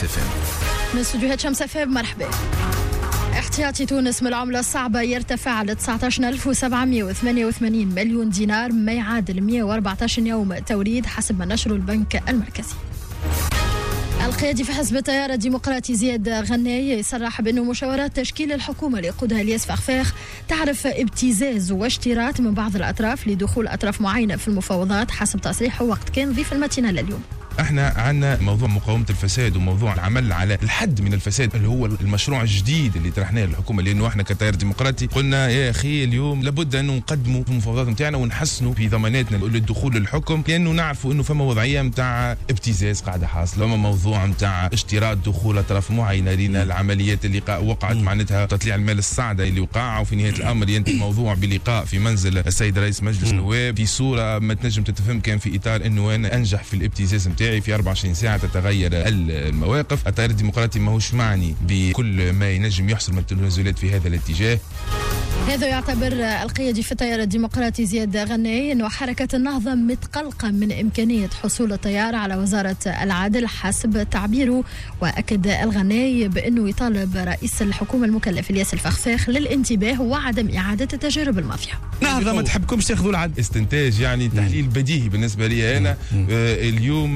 شمس FM. من استوديوهات شمس FM مرحبا. احتياطي تونس من العملة الصعبة يرتفع ل 19,788 مليون دينار، ما يعادل 114 يوم توريد حسب ما نشره البنك المركزي. القيادي في حزب التيار الديمقراطي زياد غناي يصرح بأنه مشاورات تشكيل الحكومة اللي يقودها الياس فخفاخ تعرف ابتزاز واشتراط من بعض الأطراف لدخول أطراف معينة في المفاوضات حسب تصريحه وقت كان ضيف الماتينال اليوم. احنا عندنا موضوع مقاومه الفساد وموضوع العمل على الحد من الفساد اللي هو المشروع الجديد اللي طرحناه للحكومه، لانه احنا كتيار ديمقراطي قلنا يا اخي اليوم لابد انه نقدموا في المفاوضات نتاعنا ونحسنوا في ضماناتنا للدخول للحكم، لانه نعرفوا انه فما وضعيه نتاع ابتزاز قاعده حاصله، وما موضوع نتاع اشتراط دخول اطراف معينه لنا العمليات اللي وقعت معناتها تطليع المال الصعده اللي وقع، وفي نهايه الامر ينتهي الموضوع بلقاء في منزل السيد رئيس مجلس النواب في صوره ما تنجم تتفهم كان في اطار انه انا انجح في الابتزاز نتاعي في 24 ساعة تتغير المواقف. التيار الديمقراطي ماهوش معني بكل ما ينجم يحصل من تنازلات في هذا الاتجاه. هذا يعتبر القيادي في التيار الديمقراطي زياد غناي أنه حركة النهضة متقلقة من إمكانية حصول التيار على وزارة العدل حسب تعبيره، وأكد الغناي بأنه يطالب رئيس الحكومة المكلف الياس الفخفاخ للانتباه وعدم إعادة التجارب الماضية. نهضة ما تحبكمش تاخذوا العدل. استنتاج يعني تحليل بديهي بالنسبة لي أنا. اليوم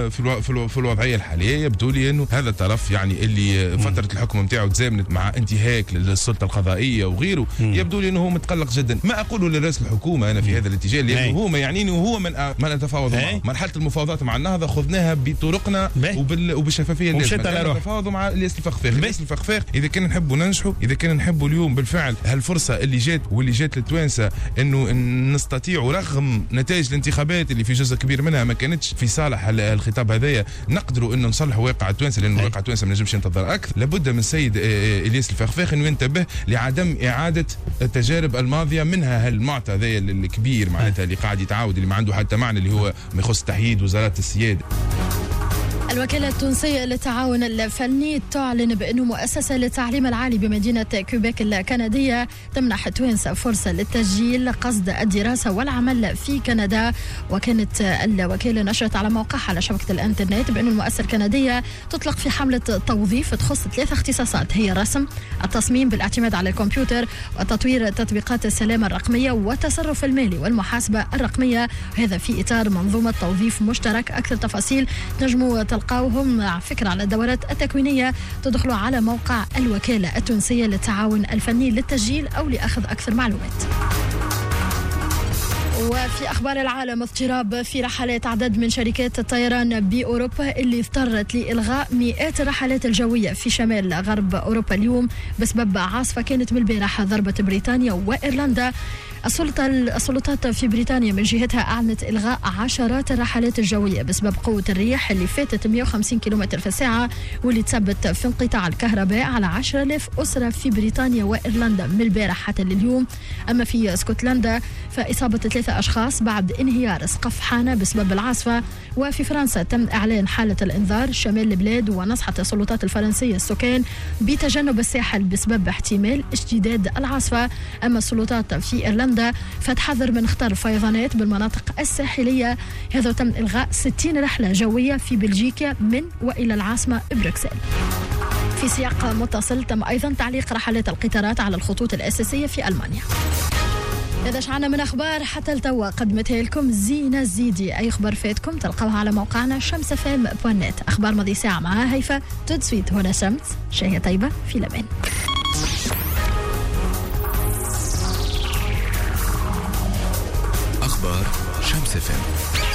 في الوضعية الحالية يبدو لي أنه هذا الطرف يعني اللي فترة الحكم نتاعو تزامنت مع انتهاك للسلطة القضائية وغيره، يبدو لي انه هو متقلق جدا. ما اقوله لرئيس الحكومه انا في هذا الاتجاه، لانه هو ما يعنيني وهو من اتفاوض معه. مرحله المفاوضات مع النهضه خذناها بطرقنا وبالشفافيه اللازمه. نتفاوضوا مع الياس الفخفاخ. الياس الفخفاخ اذا كان نحبوا ننجحوا، اذا كان نحبوا اليوم بالفعل هالفرصه اللي جات للتوانسه انه نستطيعوا رغم نتائج الانتخابات اللي في جزء كبير منها ما كانتش في صالح الخطاب هذايا، نقدروا انه نصلحوا واقع التوانسه، لانه واقع التوانسه ما نجمش ينتظر اكثر. لابد من السيد الياس الفخفاخ انه ينتبه لعدم اعاده التجارب الماضيه، منها هالمعطى ذا الكبير معناتها اللي قاعد يتعاود، اللي ما عنده حتى معنى، اللي هو ما يخص تحييد وزارات السياده. الوكالة التونسية للتعاون الفني تعلن بأنه مؤسسة للتعليم العالي بمدينة كيوبيك الكندية تمنح التوانسة فرصة للتسجيل قصد الدراسة والعمل في كندا. وكانت الوكالة نشرت على موقعها على شبكة الانترنت بأن المؤسسة الكندية تطلق في حملة توظيف تخص 3 اختصاصات، هي الرسم، التصميم بالاعتماد على الكمبيوتر، وتطوير تطبيقات السلامة الرقمية والتصرف المالي والمحاسبة الرقمية، هذا في إطار منظومة توظيف مشترك. أكثر تفاصيل تنجموا تلقاوهم على فكرة على الدورات التكوينية، تدخلوا على موقع الوكالة التونسية للتعاون الفني للتسجيل أو لأخذ أكثر معلومات. وفي أخبار العالم، اضطراب في رحلات عدد من شركات الطيران بأوروبا اللي اضطرت لإلغاء مئات الرحلات الجوية في شمال غرب أوروبا اليوم بسبب عاصفة كانت من البارحة ضربت بريطانيا وإيرلندا. السلطات في بريطانيا من جهتها أعلنت إلغاء عشرات الرحلات الجوية بسبب قوة الريح اللي فاتت 150 كيلومتر في الساعة، واللي تسببت في انقطاع الكهرباء على 10,000 أسرة في بريطانيا وإيرلندا من البارح حتى لليوم. أما في اسكتلندا فإصابة 3 أشخاص بعد انهيار سقف حانة بسبب العاصفة. وفي فرنسا تم إعلان حالة الإنذار شمال البلاد، ونصحت السلطات الفرنسية السكان بتجنب الساحل بسبب احتمال اشتداد العاصفة. أما السلطات في إيرلندا فتحذر من خطر فيضانات بالمناطق الساحلية، هذا تم إلغاء 60 رحلة جوية في بلجيكا من وإلى العاصمة بروكسل. في سياق متصل تم أيضا تعليق رحلات القطارات على الخطوط الأساسية في ألمانيا. هذا شعنا من أخبار حتى التوا قدمتها لكم زينة الزيدي. أي خبر فاتكم تلقوها على موقعنا شمسfm.net. أخبار ماضي ساعة مع هيفا تدسويت هنا شمس. شهية طيبة في الأمان. أخبار شمس FM.